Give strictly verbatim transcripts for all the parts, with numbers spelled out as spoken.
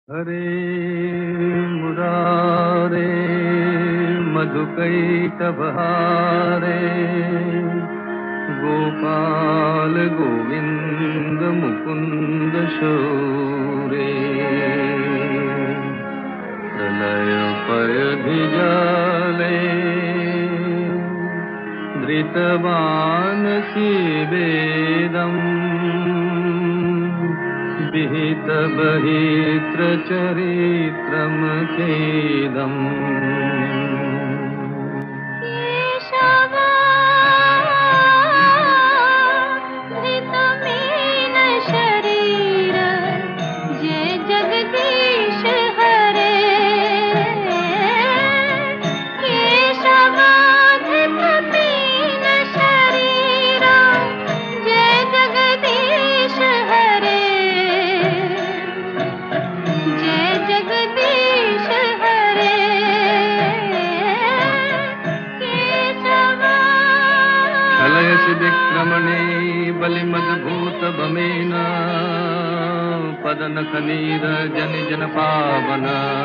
हरे मुरारे मधुकैटभहारे गोपाल गोविंद मुकुंद शौरे प्रलय पयधिजाले धृतवानसि वेदम् विहित बहित्र चरित्रमखेदम् कलयसि विक्रमणे बलिमद्भूत बमेन पदनखनीर जन जन पावन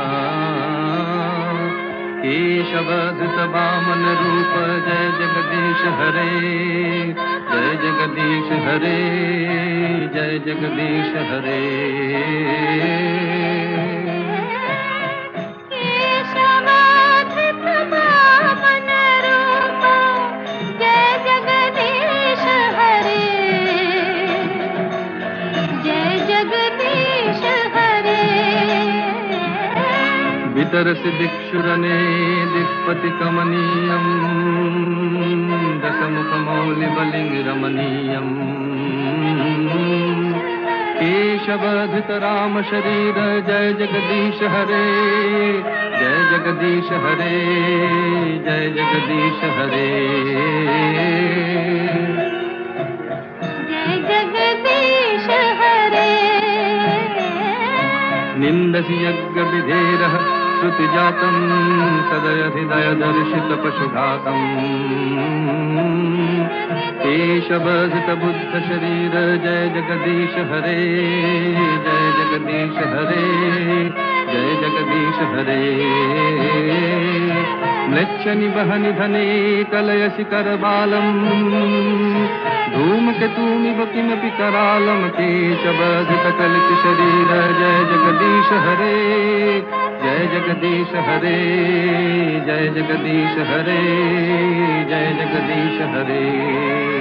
केशवधृत वामन रूप जय जगदीश हरे जय जगदीश हरे जय जगदीश हरे वितरसि दिक्षुरने दिक्पति कमनीयम् दशमुखमौलिबलिङ्गरमणीयम् केशवधृत राम शरीर जय जगदीश हरे जय जगदीश हरे जय जगदीश हरे जय जगदीश हरे निन्दसि यज्ञ विधेरः श्रुतिजातं सदयधिदय दर्शित पशुघातम् केशवधृत बुद्ध शरीर जय जगदीश हरे जय जगदीश हरे जय जगदीश हरे म्लेच्छनि वहनि धने कलयसि करबालम् धूमकेतुमिव किमपि करालम् केशवधृत कलित शरीर जय जगदीश हरे जय जगदीश हरे जय जगदीश हरे जय जगदीश हरे।